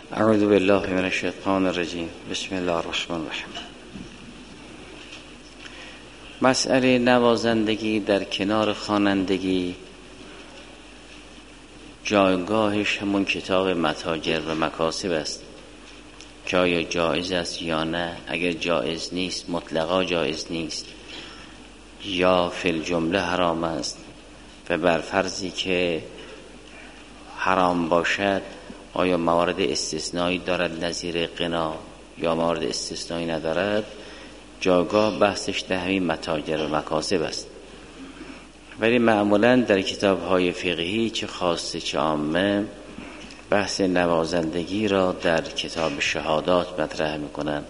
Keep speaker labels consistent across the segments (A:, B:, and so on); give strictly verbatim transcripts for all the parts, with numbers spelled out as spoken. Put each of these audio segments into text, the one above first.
A: اعوذ بالله من الشیطان الرجیم. بسم الله الرحمن الرحیم. مسئله نوازندگی در کنار خوانندگی جایگاهش همون کتاب متاجر و مکاسب است که آیا جایز است یا نه. اگر جایز نیست مطلقا جایز نیست یا فی الجمله حرام است و بر فرضی که حرام باشد آیا موارد استثنایی دارد نظیر غنا یا موارد استثنایی ندارد. جایگاه بحثش در همین متاجر و مکاسب است. ولی معمولا در کتاب‌های فقهی چه خاصه چه عامه بحث نوازندگی را در کتاب شهادات مطرح می‌کنند.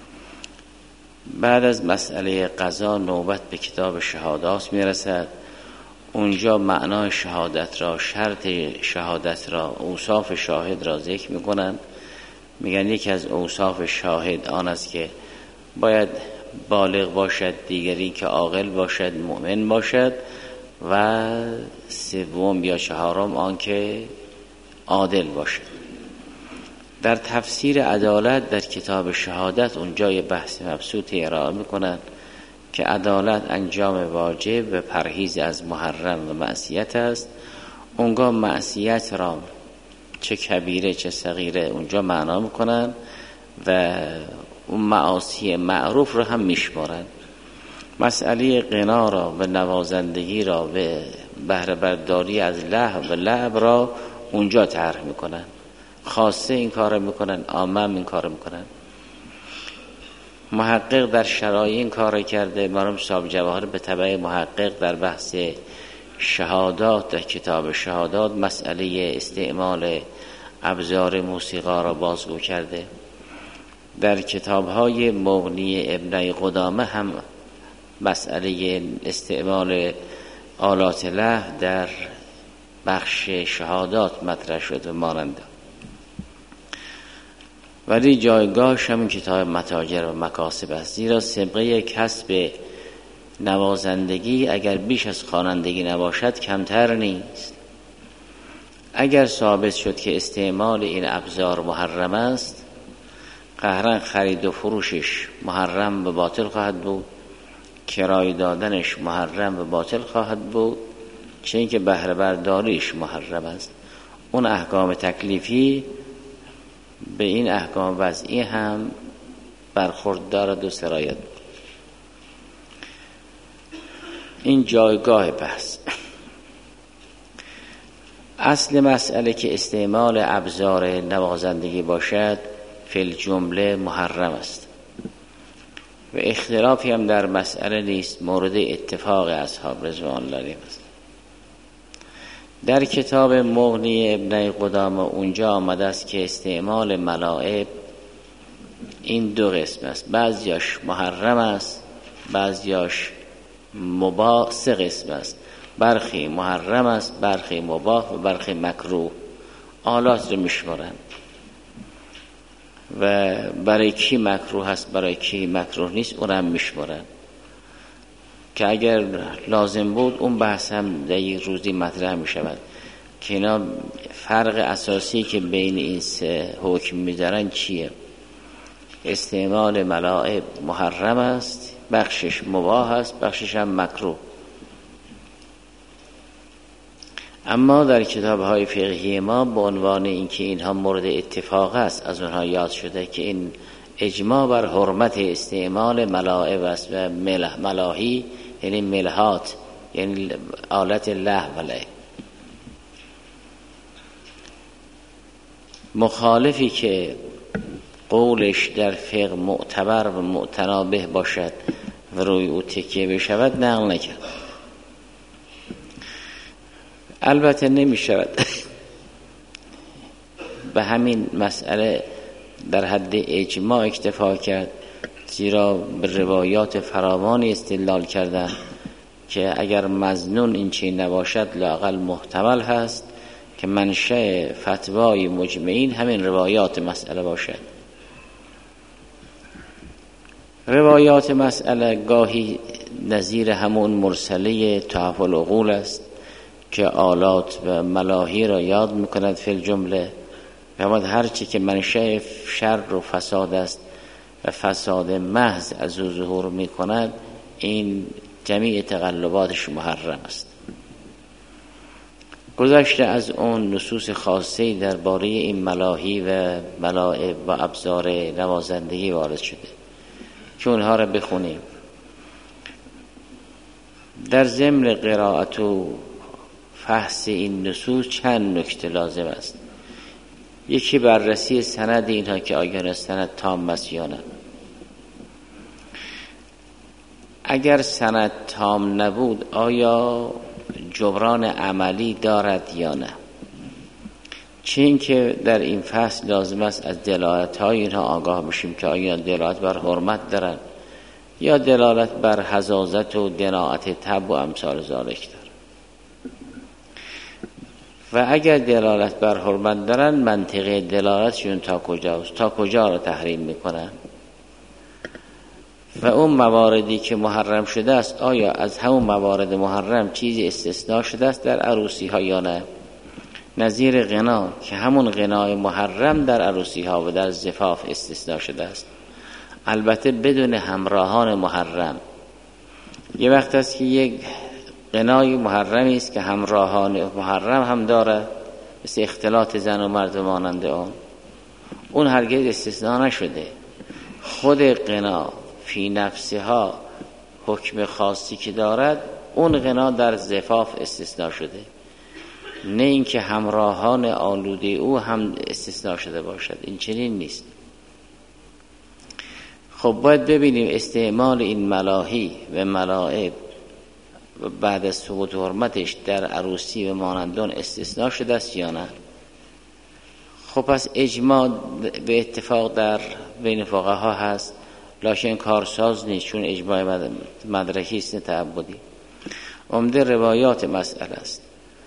A: بعد از مسئله قضا نوبت به کتاب شهادات میرسد. اونجا معنای شهادت را، شرط شهادت را، اوصاف شاهد را ذکر میکنند. میگن یکی از اوصاف شاهد آن است که باید بالغ باشد، دیگری که عاقل باشد، مؤمن باشد و سوم یا چهارم آن که عادل باشد. در تفسیر عدالت در کتاب شهادت اونجا یه بحث مبسوطی ارائه میکنند که عدالت انجام واجب و پرهیز از محرم و معصیت است. اونجا معصیت را چه کبیره چه صغیره اونجا معنا میکنن و اون معاصی معروف را هم میشمارن. مسئله غنا را و نوازندگی را و بهره برداری از لهو و لعب را اونجا طرح میکنن. خاصه این کار میکنن، عامه این کار میکنن. محقق در شرایع این کار کرده. مرحوم صاحب جواهر به تبع محقق در بحث شهادات در کتاب شهادات مسئله استعمال ابزار موسیقا را بازگو کرده. در کتاب‌های مغنی ابن قدامه هم مسئله استعمال آلات لهو در بخش شهادات مطرح شد و مانند. ولی جایگاهش همون کتاب متاجر و مکاسب است، زیرا سابقه کسب نوازندگی اگر بیش از خوانندگی نباشد کمتر نیست. اگر ثابت شد که استعمال این ابزار محرم است، قهرن خرید و فروشش محرم و باطل خواهد بود، کرایه دادنش محرم و باطل خواهد بود، چه اینکه بهره برداریش محرم است. اون احکام تکلیفی به این احکام وضعی هم برخورد دارد و سرایت. این جایگاه بحث. اصل مسئله که استعمال ابزار نوازندگی باشد فی الجمله محرم است و اختلافی هم در مسئله نیست، مورد اتفاق اصحاب رضوان الله علیهم است. در کتاب مغنی ابن قدامه اونجا آمده است که استعمال ملاعب این دو قسم است، بعضیاش محرم است بعضیاش مباح. سه قسم است، برخی محرم است برخی مباح و برخی مکروه. آلات رو میشمارن و برای کی مکروه است برای کی مکروه نیست اون هم میشمارن که اگر لازم بود اون بحث هم در یک روزی مطرح می شود که اینا فرق اساسی که بین این سه حکم می دارن چیه. استعمال ملاعب محرم است، بخشش مباح است، بخشش هم مکروه. اما در کتاب های فقهی ما به عنوان اینکه اینها مورد اتفاق است از اونها یاد شده که این اجماع بر حرمت استعمال ملاعب است و ملاهی یعنی ملهات یعنی آلت لهو و لعب. مخالفی که قولش در فقه معتبر و معتنابه باشد و روی او تکیه بشود نقل نکرد. البته نمی شود به همین مسئله در حد اجماع اکتفا کرد، زیرا به روایات فراوانی استدلال کردن که اگر مظنون این چیز نباشد لااقل محتمل هست که منشأ فتوای مجمعین همین روایات مسئله باشد. روایات مسئله گاهی نظیر همون مرسله تحف العقول است که آلات و ملاهی را یاد میکند فی الجمله و هر چی که منشأ شر و فساد است و فساد محض از او ظهور می کند، این جمیع تقلباتش محرم است. گذشته از اون نصوص خاصی درباره این ملاهی و ملاعب و ابزار نوازندگی وارد شده که اونها را بخونیم. در ضمن قرائت و فحص این نصوص چند نکته لازم است. یکی بررسی سند اینها که آیا سند تام است یا نه. اگر سند تام نبود آیا جبران عملی دارد یا نه. چه این که در این فصل لازم است از دلالت های اینها آگاه بشیم که آیا دلالت بر حرمت دارند یا دلالت بر حزازت و دناعت تب و امثال ذالک دارند. و اگر دلالت بر حرمت دارن، منطقه دلالتشون تا کجاست؟ تا کجا را تحریم میکنن؟ و اون مواردی که محرم شده است آیا از همون موارد محرم چیزی استثناء شده است در عروسی ها یا نه؟ نظیر غنا که همون غنای محرم در عروسی ها و در زفاف استثناء شده است، البته بدون همراهان محرم. یه وقت است که یک غنای محرمی است که همراهان محرم هم داره، مثل اختلاط زن و مرد مانند اون اون هرگز استثناء نشده. خود غنا فی نفسها حکم خاصی که دارد، اون غنا در زفاف استثناء شده، نه اینکه همراهان آلوده او هم استثناء شده باشد. این چنین نیست. خب باید ببینیم استعمال این ملاهی و ملاعب بعد از سقوط حرمتش در عروسی و مانندون استثناء شده است یا نه. خب پس اجماع به اتفاق در بین فقها هست، لکن کارساز نیست، چون اجماع مدرکی است نه تعبدی. عمده روایات مسئله است.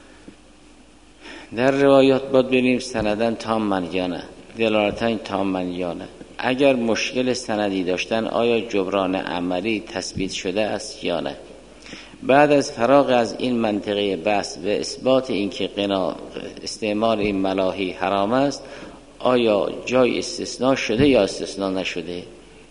A: در روایات باید ببینیم سندن تامن یا نه، دلالتن تامن یا نه. اگر مشکل سندی داشتن آیا جبران عملی تثبیت شده است یا نه. بعد از فراغ از این منطقه بحث و اثبات اینکه غنا استعمال این ملاهی حرام است، آیا جای استثناء شده یا استثناء نشده؟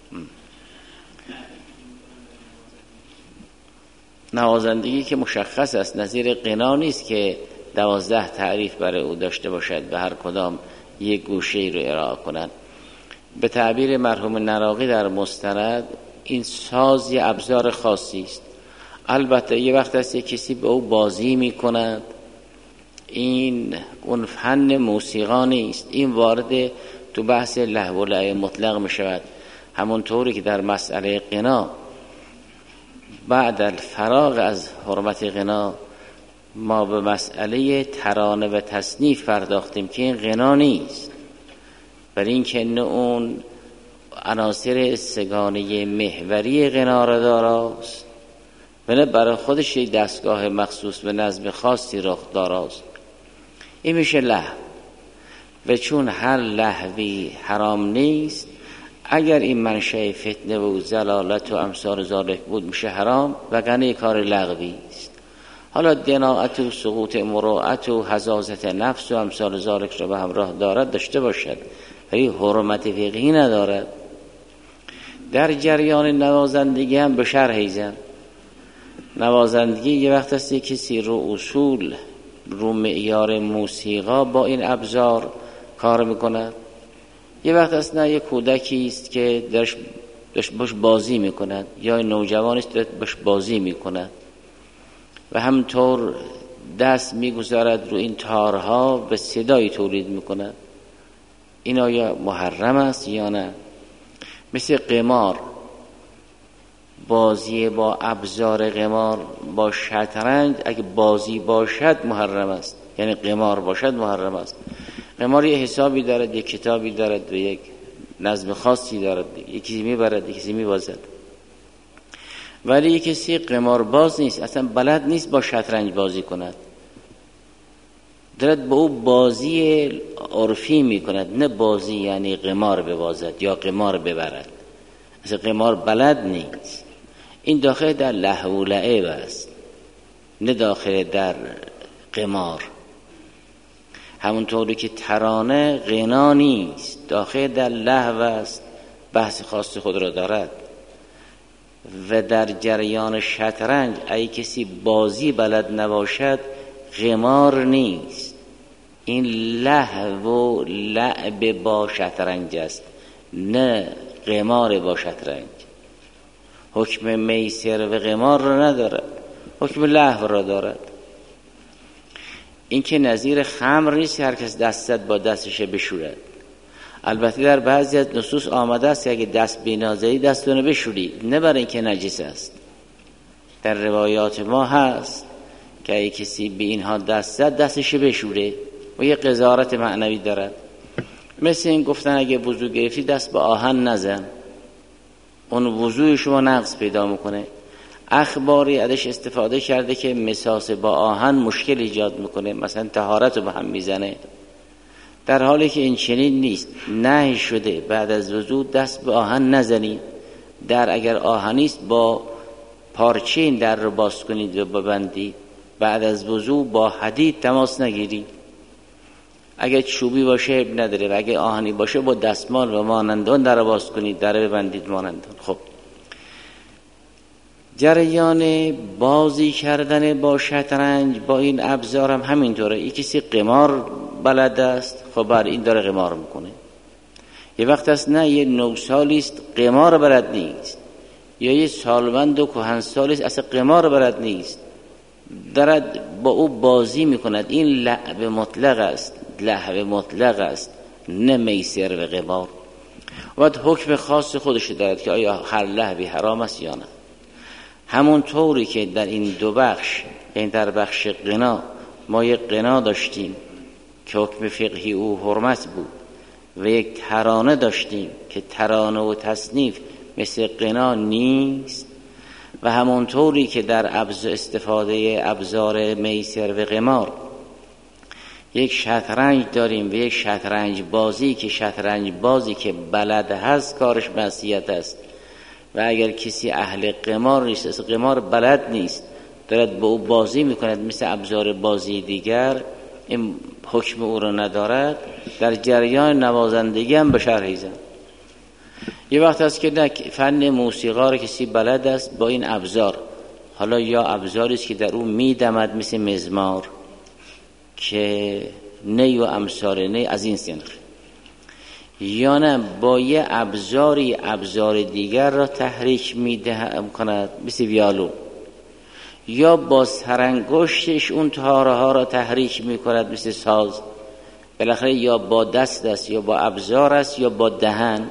A: نوازندگی که مشخص است، نظیر غنا نیست که دوازده تعریف برای او داشته باشد و هر کدام یک گوشه ای رو ارائه کنند. به تعبیر مرحوم نراقی در مستند، این ساز یه ابزار خاصی است. البته یه وقت است یک کسی به او بازی می کند، این اون فن موسیقی نیست، این وارد تو بحث لهو و لعب مطلق می شود. همونطوری که در مسئله غنا بعد الفراغ از حرمت غنا ما به مسئله ترانه و تصنیف پرداختیم که این غنا نیست، برای اینکه نه اون عناصر سگانه محوری غنا را داراست و نه برای خودش یک دستگاه مخصوص به نظم خاصی رخ داراست. این میشه لهو. و چون هر لهوی حرام نیست، اگر این منشأ فتنه و زلالت و امثال ذالک بود میشه حرام، وگرنه کار لغوی است. حالا دناعت و سقوط مروءت و حزازت نفس و امثال ذالک را به همراه دارد داشته باشد، ولی حرمت فقهی ندارد. در جریان نوازندگی هم به شرح ایزن، نوازندگی یه وقت است کسی رو اصول رو معیار موسیقا با این ابزار کار میکند، یه وقت است نه یک کودکی است که درش باش بازی میکند یا نوجوانی است که باش بازی میکند و همطور دست میگذارد رو این تارها به صدایی تولید میکند. این آیا محرم است یا نه؟ مثل قمار، بازی با ابزار قمار، با شطرنج اگه بازی باشد محرم است، یعنی قمار باشد محرم است. قمار یه حسابی دارد، یک کتابی دارد و یک نظم خاصی دارد، یکی میبرد یکی میبازد. ولی یک کسی قمار باز نیست، اصلا بلد نیست با شطرنج بازی کند، دارد با او بازی عرفی میکند، نه بازی یعنی قمار ببازد یا قمار ببرد. اصلا قمار بلد نیست. این داخل در لهو و لعب است، نه داخل در قمار. همونطوری که ترانه غنا نیست، داخل در لهو است، بحث خاص خود را دارد. و در جریان شطرنج اگه کسی بازی بلد نباشد قمار نیست، این لهو و لعب با شطرنج است، نه قمار با شطرنج. حکم میسر و قمار را ندارد، حکم لهو را دارد. این که نظیر خمر نیست هر کس دست زد با دستش بشورد. البته در بعضی از نصوص آمده است که اگه دست بینازهی دستونو بشوری، نه برای اینکه نجس است. در روایات ما هست که اگه کسی به اینها دست زد دستش بشوره و یه قضاوت معنوی دارد. مثل این گفتن اگه وضو گرفتی دست به آهن نزن، اون وضوی شما نقض پیدا میکنه. اخباری ازش استفاده کرده که مساس با آهن مشکل ایجاد میکنه، مثلا طهارت رو به هم میزنه، در حالی که این چنین نیست. نهی شده بعد از وضو دست به آهن نزنید. در اگر آهنی است با پارچه این در رو باز کنید و ببندید. بعد از وضو با حدید تماس نگیرید. اگر چوبی باشه نداره و اگر آهنی باشه با دستمال و مانندان در رو باز کنید، در رو ببندید مانندان. خب جریان بازی کردن با شطرنج با این ابزار هم همینطوره. این کسی قمار بلد است، خب بر این داره قمار میکنه. یه وقت است نه یه نوسالی است قمار بلد نیست، یا یه سالمند و کهنسالی است اصلا قمار بلد نیست، دارد با او بازی میکند. این لعب مطلق است، لهو مطلق است، نه میسر و قمار. و حکم خاص خودش دارد که آیا هر لهوی حرام است یا نه. همون طوری که در این دو بخش، این در بخش غنا ما یک غنا داشتیم که حکم فقهی او حرمت بود و یک ترانه داشتیم که ترانه و تصنیف مثل غنا نیست، و همون طوری که در ابز استفاده ابزار میسر و قمار یک شطرنج داریم و یک شطرنج بازی که شطرنج بازی که بلد هست کارش معصیت است. و اگر کسی اهل قمار نیست، از قمار بلد نیست، دارد با او بازی میکند مثل ابزار بازی دیگر، این حکم او را ندارد. در جریان نوازندگی هم به شرح زن. یه وقت هست که فن موسیقی را کسی بلد است با این ابزار، حالا یا ابزاری است که در او میدمد مثل مزمار که نی و امثال نی از این سنخ، یا نه با یه ابزاری ابزار دیگر را تحریک میده کند مثل ویالون، یا با سرانگشتش اون تاره ها را تحریک میکند مثل ساز. بالاخره یا با دست است یا با ابزار است یا با دهن.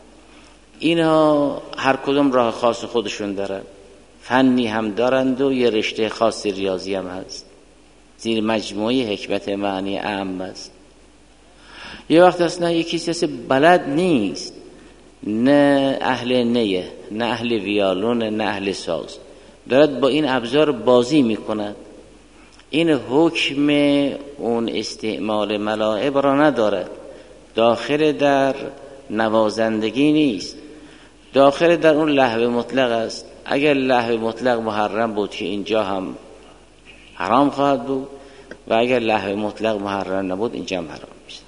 A: اینها هر کدوم راه خاص خودشون دارن، فنی هم دارند و یه رشته خاص ریاضی هم هست، زیر مجموعه حکمت معنی اعم است. یه وقت هست نه یکی کسی بلد نیست، نه اهل نیه، نه اهل ویالون، نه اهل ساز، دارد با این ابزار بازی میکند. این حکم اون استعمال ملاعب را ندارد، داخل در نوازندگی نیست، داخل در اون لهو مطلق است. اگر لهو مطلق محرم بود که اینجا هم حرام خواهد بود، و اگر لهو مطلق محرم نبود اینجا هم حرام میشه.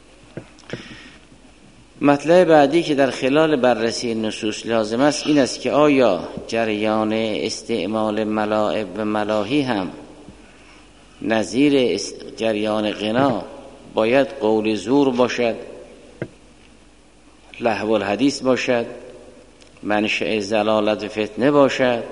A: مطلب بعدی که در خلال بررسی نصوص لازم است این است که آیا جریان استعمال ملاعب و ملاهی هم نظیر جریان غنا باید قول زور باشد، لهو الحدیث باشد، منشأ زلالت و فتنه باشد،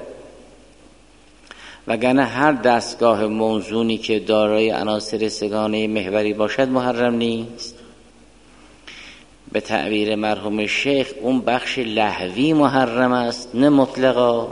A: وگرنه هر دستگاه موزونی که دارای عناصر سگانه محوری باشد محرم نیست. به تعبیر مرحوم شیخ اون بخش لهوی محرم است نه مطلقا.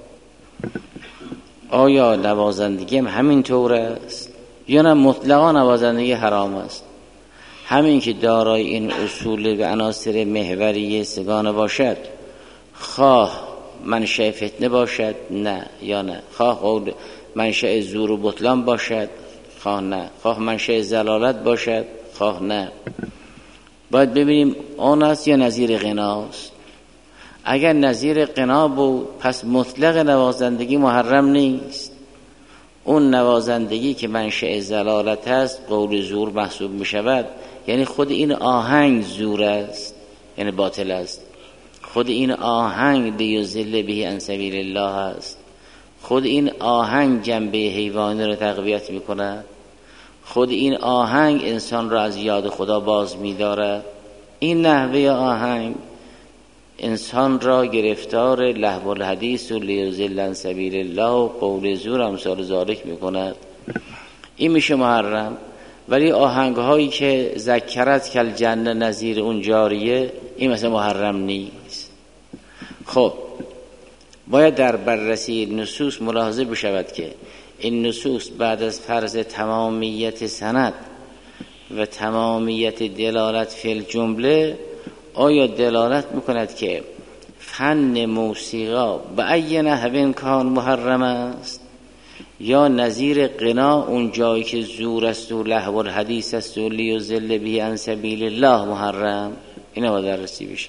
A: آیا نوازندگی هم همین طور است یا نه مطلقا نوازندگی حرام است؟ همین که دارای این اصول و عناصر محوری سگانه باشد، خواه منشأ فتنه باشد نه یا نه، خواه قول منشأ زور و بطلان باشد خواه نه، خواه منشأ زلالت باشد خواه نه. باید ببینیم آن است یا نظیر غناست. اگر نظیر غنا بود پس مطلق نوازندگی محرم نیست، اون نوازندگی که منشأ ضلالت است قول زور محسوب می شود. یعنی خود این آهنگ زور است، یعنی باطل است. خود این آهنگ لیضل به عن سبیل الله است. خود این آهنگ جنبه حیوانی را تقویت می کند. خود این آهنگ انسان را از یاد خدا باز می دارد. این نحوه آهنگ انسان را گرفتار لهو الحدیث و لیضل عن سبیل الله و قول زور امثال ذالک می کند. این میشه محرم. ولی آهنگ هایی که ذکرت کل جنه نظیر اون جاریه، این مثلا محرم نیست. خب باید در بررسی نصوص ملاحظه بشود که این نصوص بعد از فرض تمامیت سند و تمامیت دلالت فی الجمله آیا دلالت میکند که فن موسیقا به ای نحو کان محرم است، یا نظیر غنا اون جایی که زور است و لهو الحدیث است و لیضل به عن سبیل الله محرم. اینا باید بررسی بشه.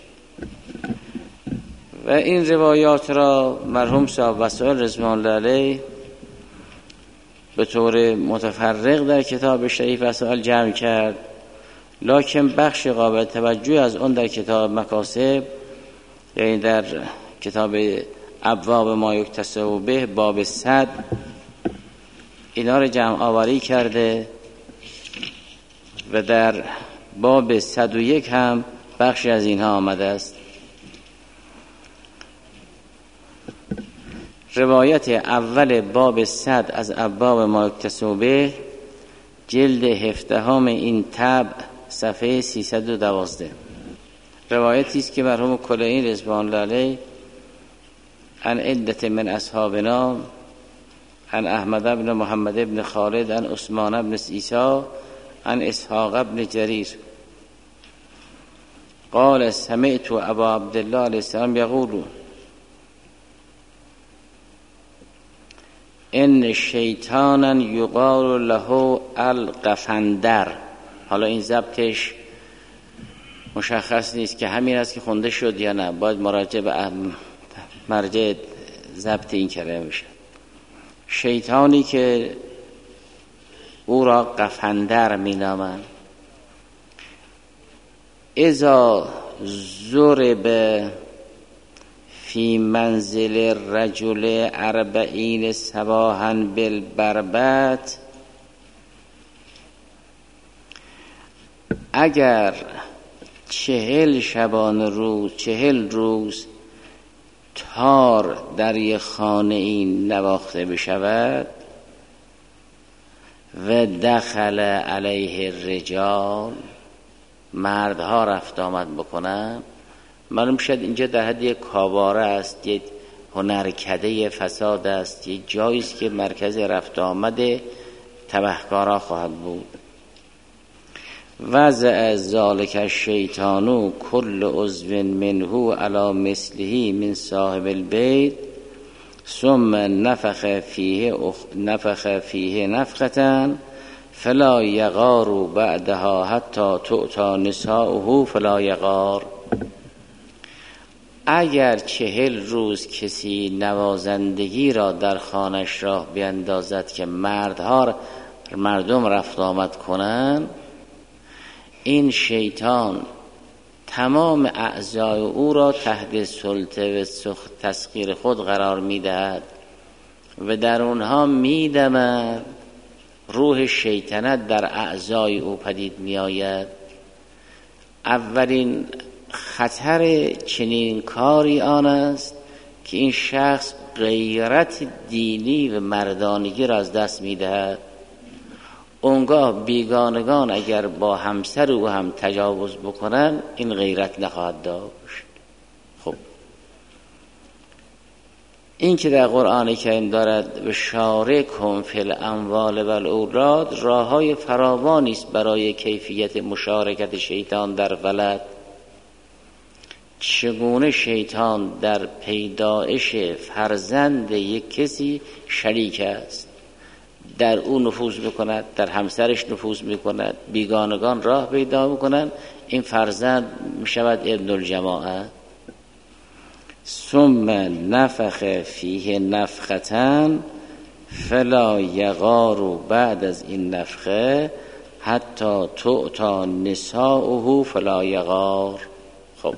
A: و این روایات را مرحوم صاحب وسائل رضوان الله علیه به طور متفرق در کتاب شریف وسائل جمع کرد، لکن بخش قابل توجه از اون در کتاب مکاسب، یعنی در کتاب ابواب ما یکتسب به باب صد، اینا رو جمع آوری کرده و در باب صد و یک هم بخشی از اینها آمده است. روایت اول باب صد از ابواب ما یکتسب به جلد هفدهم این طبع صفحه سیصد و دوازده، روایتی است که مرحوم کلینی رضوان الله علیه عن عدة من اصحابنا عن احمد بن محمد بن خالد عن عثمان بن عیسی عن اسحاق بن جریر قال سمعت ابا عبدالله علیه السلام یقول ان شیطانا یقال له القفندر. حالا این ضبطش مشخص نیست که همین است که خونده شد یا نه، باید مراجعه به مرجع ضبط این کلمه بشه. شیطانی که او را قفندر می نامند. اذا ضرب فی منزل رجل اربعین صباحا بالبربط، اگر چهل شبانه روز چهل روز تار در یک خانه این نواخته بشود و دخل علیه الرجال، مردها رفت آمد بکنن، معلوم شد اینجا در حد یک کاباره است، یک هنرکده فساد است، یک جایی است که مرکز رفت آمد تبهکارا خواهد بود. وضع ذالک الشیطان کل عضو منه علی مثله من صاحب البیت ثم نفخ فیه اخ... نفخ فیه نفخة فلا یغار بعدها حتی تؤتی نساؤه فلا یغار. اگر چهل روز کسی نوازندگی را در خانش راه بیندازد که مردها مردم رفت آمد کنند، این شیطان تمام اعضای او را تحت سلطه و تسخیر خود قرار میدهد و در اونها میدمد، روح شیطنت در اعضای او پدید میآید. اولین خطر چنین کاری آن است که این شخص غیرت دینی و مردانگی را از دست میدهد. اونگاه بیگانگان اگر با همسر او هم تجاوز بکنن این غیرت نخواهد داشت. خب این که در قرآن کریم دارد و شارکهم فی الاموال و الاولاد، راههای فراوانی است برای کیفیت مشارکت شیطان در ولد. چگونه شیطان در پیدایش فرزند یک کسی شریک است، در او نفوذ میکند، در همسرش نفوذ میکند، بیگانگان راه پیدا میکنند، این فرزند میشود ابن الجماعه. ثم نفخ فیه نفخة فلا یغار بعد از این نفخه حتی تؤتا نساؤه فلا یغار. خب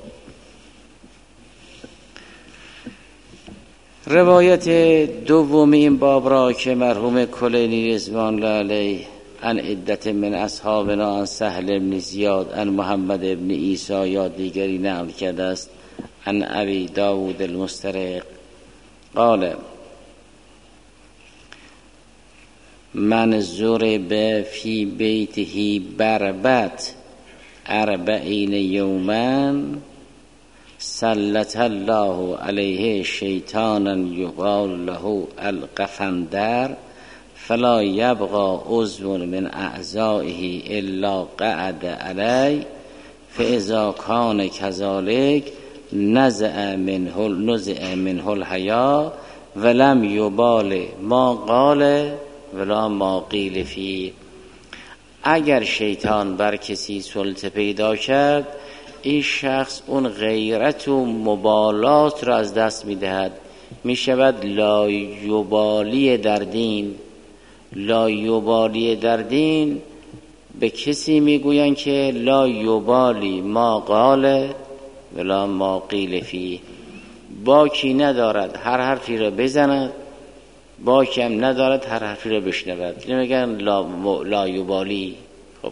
A: روایت دوم این باب را که مرحوم کلینی رضوان الله علیه عن عدت من اصحابنا عن سهل بن زیاد عن محمد بن عیسی یا دیگری نقل کرده است عن ابی داود المسترق قال من ضرب فی بیته بربت اربعین یوما سلط الله علیه شیطانا یقال له القفندر فلا یبقى عضو من اعضائه الا قعد علی فاذا کان کذلک نزع منه نزع منه الحیا ولم یبال ما قال ولا ما قیل فی. اگر شیطان بر کسی سلطه پیدا کرد این شخص اون غیرت و مبالات را از دست میدهد، میشود لایوبالی در دین. لایوبالی در دین به کسی میگویند که لایوبالی ما قال ولا ما قیل فی، باکی ندارد هر حرفی را بزند، باکی هم ندارد هر حرفی را بشنود، اینو میگن لا لایوبالی. خب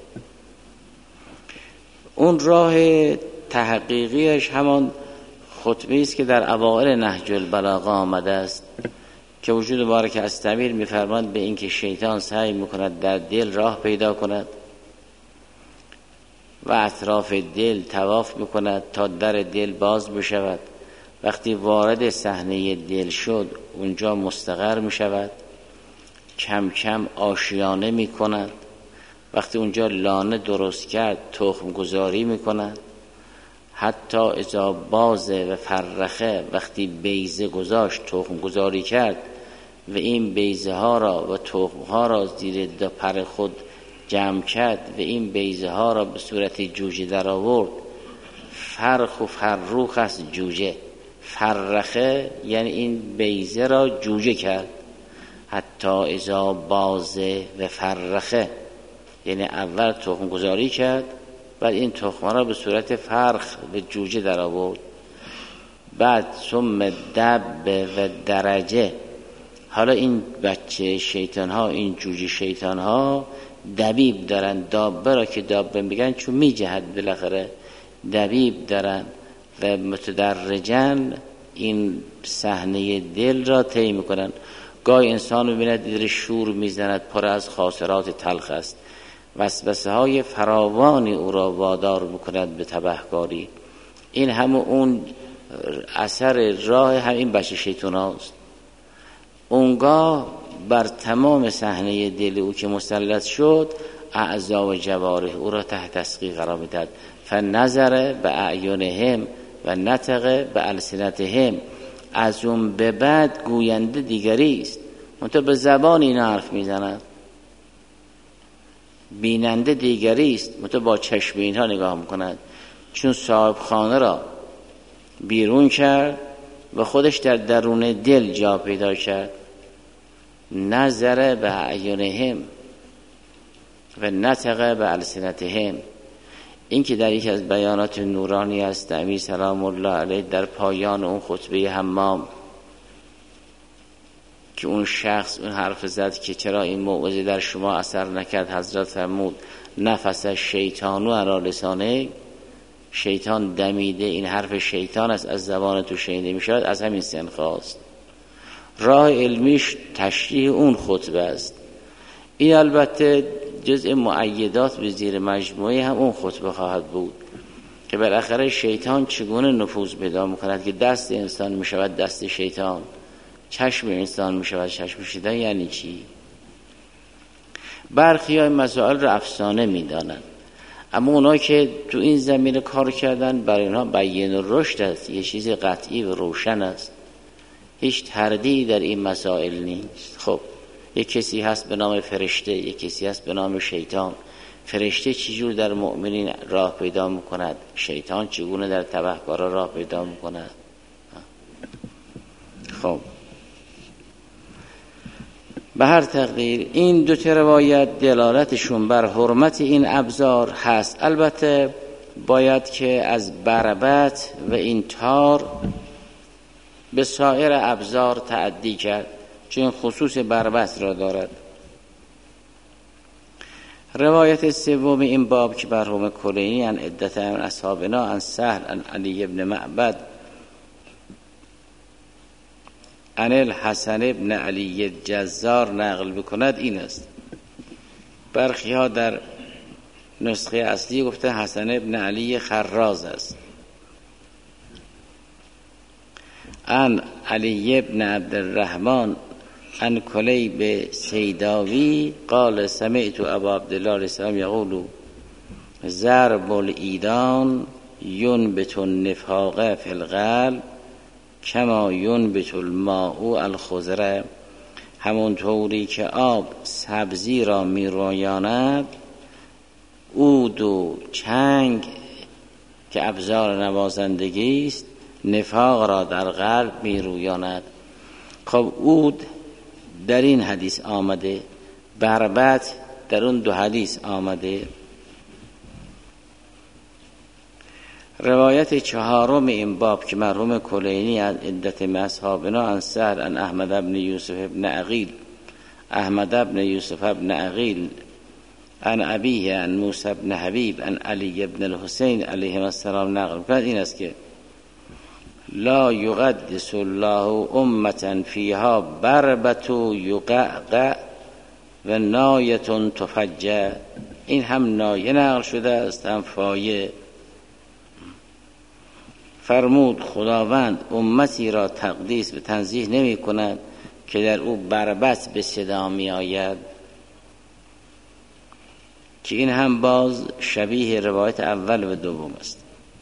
A: اون راه تحقیقیش همان خطبه است که در اوائل نهج البلاغه آمده است که وجود مبارک استمیر میفرماند به اینکه شیطان سعی میکند در دل راه پیدا کند و اطراف دل طواف میکند تا در دل باز بشود. وقتی وارد صحنه دل شد اونجا مستقر میشود، کم کم آشیانه میکند. وقتی اونجا لانه درست کرد تخم گذاری میکند، حتی اذا بازه و فرخه، وقتی بیزه گذاشت تخم گذاری کرد و این بیزه ها را و تخم ها را زیر دو پر خود جمع کرد و این بیزه ها را به صورت جوجه در آورد. فرخ و فروخ است جوجه، فرخه یعنی این بیزه را جوجه کرد. حتی اذا بازه و فرخه یعنی اول تخم گذاری کرد، بعد این تخم را به صورت فرخ و جوجه در آورد. بعد ثم دب و درجه، حالا این بچه شیطان ها، این جوجه شیطان ها دبیب دارن. دابه را که دابه میگن چون میجهد بالاخره دبیب دارن و متدرجن این صحنه دل را طی میکنن. گاهی انسان میبیند دل شور میزند، پر از خاطرات تلخ است، وسوسه های فراوانی او را وادار میکند به تبهکاری. این همون اون اثر راه همین بچه شیطان هاست. اونگاه بر تمام صحنه دل او که مسلط شد اعضا و جوارح او را تحت تسخیر قرار میدهد. فنظر به اعینهم و نطق به السنتهم، از اون به بعد گوینده دیگری است، منتها به زبان این حرف میزند. بیننده دیگری است، منتها با چشم اینها نگاه میکند. چون صاحب خانه را بیرون کرد و خودش در درون دل جا پیدا کرد. نظر به اعینهم و نطق به السنتهم، این که در یک از بیانات نورانی است امیر سلام الله علیه در پایان اون خطبه حمام که اون شخص اون حرف زد که چرا این موعظه در شما اثر نکرد، حضرت فرمود نفس شیطانو علی لسانه، شیطان دمیده، این حرف شیطان است از زبان تو شنیده می شود. از همین سن خواست. راه علمیش تشریح اون خطبه است. این البته جزء مؤیدات به زیر مجموعه هم اون خطبه خواهد بود که بالاخره شیطان چگونه نفوذ پیدا میکند که دست انسان می شود دست شیطان، چشم انسان می شود چشم شیطان. یعنی چی؟ برخی های مسائل رو افسانه می دانند، اما اونا که تو این زمینه کار کردن برای اینها بیان و رشد است، یه چیز قطعی و روشن است، هیچ تردیدی در این مسائل نیست. خب یک کسی هست به نام فرشته، یک کسی هست به نام شیطان. فرشته چجور در مؤمنین راه پیدا میکند، شیطان چگونه در تبهکاران راه پیدا میکند. خب به هر تقدیر این دو تا روایت دلالتشون بر حرمت این ابزار هست. البته باید که از بربط و این تار به سایر ابزار تعدی کرد، چون خصوص بربط را دارد. روایت سوم این باب که مرحوم کلینی عن عدت من اصحابنا عن سهل عن علی ابن معبد عن الحسن ابن علی الجزار نقل بکند این است. برخی ها در نسخه اصلی گفته حسن ابن علی خراز است. عن علی ابن عبدالرحمن عن کلیب سیداوی قال سمعت ابا عبدالله علیه السلام یقول ضرب العیدان ینبت النفاق فی القلب کما ینبت الماء الخضر. همونطوری که آب سبزی را می رویاند، عود و چنگ که ابزار نوازندگی است نفاق را در قلب می رویاند. خب عود در این حدیث آمده، بربط در اون دو حدیث آمده. روایت چهارم این باب که مرحوم کلینی از عدت من اصحابنا عن سهل عن احمد ابن یوسف ابن عقیل احمد ابن یوسف ابن عقیل عن ابیه عن موسی ابن حبیب عن علی ابن الحسین علیهم السلام نقل کرد این است که لا یقدس الله امتا فیها بربت یقعقع و نایت تفجع. این هم نایه نقل شده است هم فایه. فرمود خداوند امتی را تقدیس و تنزیه نمی کند که در او بربط به صدا می آید، که این هم باز شبیه روایت اول و دوم است.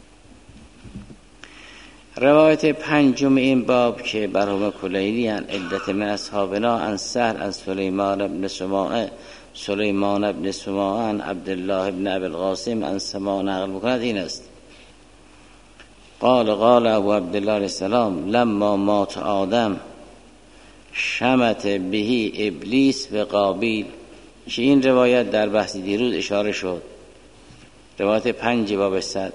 A: روایت پنجم این باب که مرحوم کلینی عن عدت من اصحابنا عن سهل عن سلیمان ابن سماعه سلیمان ابن سماعه عن عبدالله ابن ابی القاسم عن سماع نقل میکند این است. قال قال ابو عبدالله علیه السلام لما مات آدم شمت بهی ابلیس و قابیل، که این روایت در بحث دیروز اشاره شد، روایت پنج باب صد.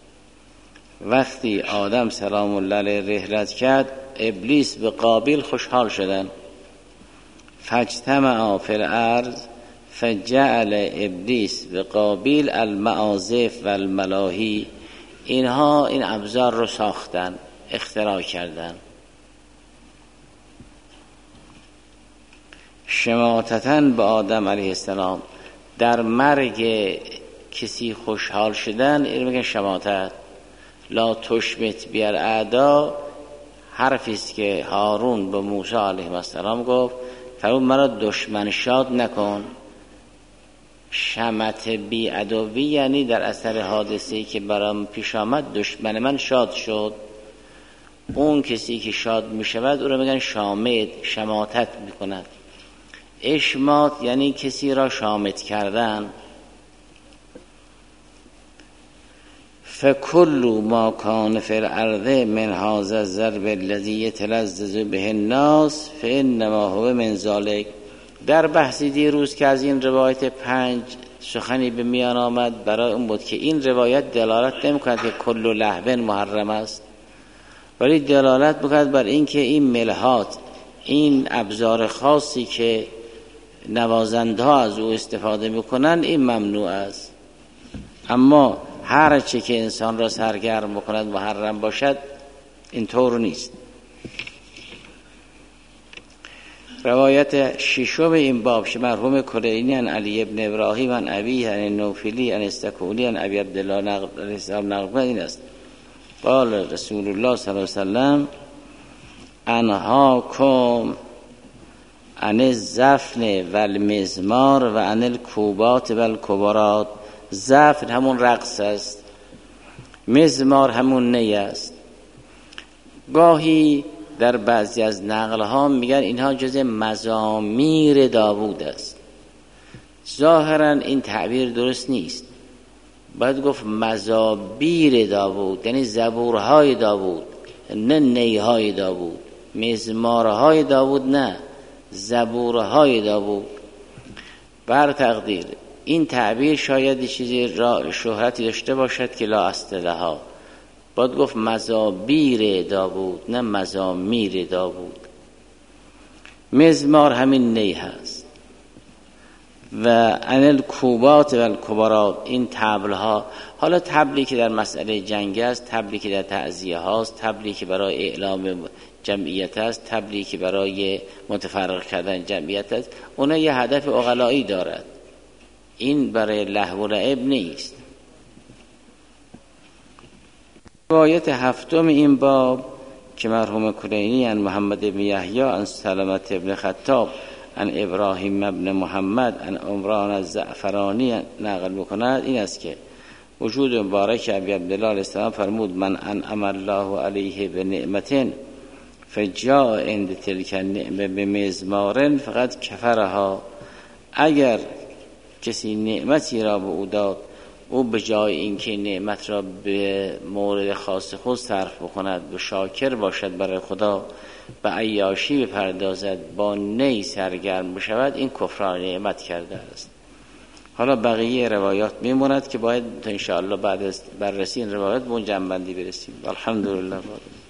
A: وقتی آدم سلام الله علیه رحلت کرد، ابلیس به قابیل خوشحال شدن. فاجتمعا فی الارض فجعل ابلیس به قابیل المعازف و الملاهی. اینها این ابزار رو ساختن، اختراع کردن. شماتتن به آدم علیه السلام، در مرگ کسی خوشحال شدن این میگن شماتت. لا تشمت بیار اعدا حرفی است که هارون به موسی علیه السلام گفت، فرمود مرا دشمن شاد نکن. شمت بی عدوی یعنی در اثر حادثه‌ای که برام پیش آمد دشمن من شاد شد. اون کسی که شاد می شود او رو میگن شامت، شماتت میکند. اشمات یعنی کسی را شامت کردن. فکل ما کان فی الارض من هذا الضرب الذی یتلذذ به الناس فانما هو من ذلک. در بحثی دیروز که از این روایت پنج سخنی به میان آمد، برای اون بود که این روایت دلالت نمی‌کند که کل لهو محرم است، ولی دلالت می‌کند بر این که این ملحات، این ابزار خاصی که نوازنده ها از او استفاده میکنن این ممنوع است. اما هر چه که انسان را سرگرم بکند محرم باشد اینطور نیست. روایت ششم این باب که مرحوم کلینی عن علی ابن ابراهیم عن ابیه عن نوفلی عن استکونی عن ابی عبدالله نقل علیه السلام نقل این است. قال رسول الله صلی الله علیه وسلم انهاکم عن الزفن و المزمار و عن الکوبات و الکبرات. زفن همون رقص است، مزمار همون نی است. گاهی در بعضی از نقل ها میگن اینها جزء مزامیر داوود است. ظاهرا این تعبیر درست نیست، باید گفت مزابیر داوود، یعنی زبورهای داوود، نه نیهای داوود. مزمارهای داوود نه، زبورهای داوود. بر تقدیر این تعبیر شاید چیزی را شهرتی داشته باشد که لا اصل لها، باید گفت مزابیر داوود نه مزامیر داوود. مزمار همین نی هست و انل کوبات و الکبرات این طبل ها. حالا طبلی که در مسئله جنگ است، طبلی که در تعزیه هاست، طبلی که برای اعلام جمعیت است، طبلی که برای متفرق کردن جمعیت است، اونا یه هدف عقلایی دارد، این برای لهو و لعب نیست. روایت هفتم این باب که مرحوم کلینی عن محمد بن یحیی عن سلمة بن خطاب عن ابراهیم بن محمد عن عمران الزعفرانی نقل می‌کند این است که وجود مبارک ابی عبدالله علیه السلام فرمود من انعم الله علیه بنعمت فجاء عند تلک النعمه بمزمار فقط کفرها. اگر کسی نعمتی را به او داد، او به جای اینکه نعمت را به مورد خاص خود صرف بکند، به شاکر باشد برای خدا، به عیاشی بپردازد، با نی سرگرم بشود، این کفران نعمت کرده است. حالا بقیه روایات میموند که باید ان شاء الله بعد از بررسی این روایات به اون جنبندی برسیم. الحمدلله.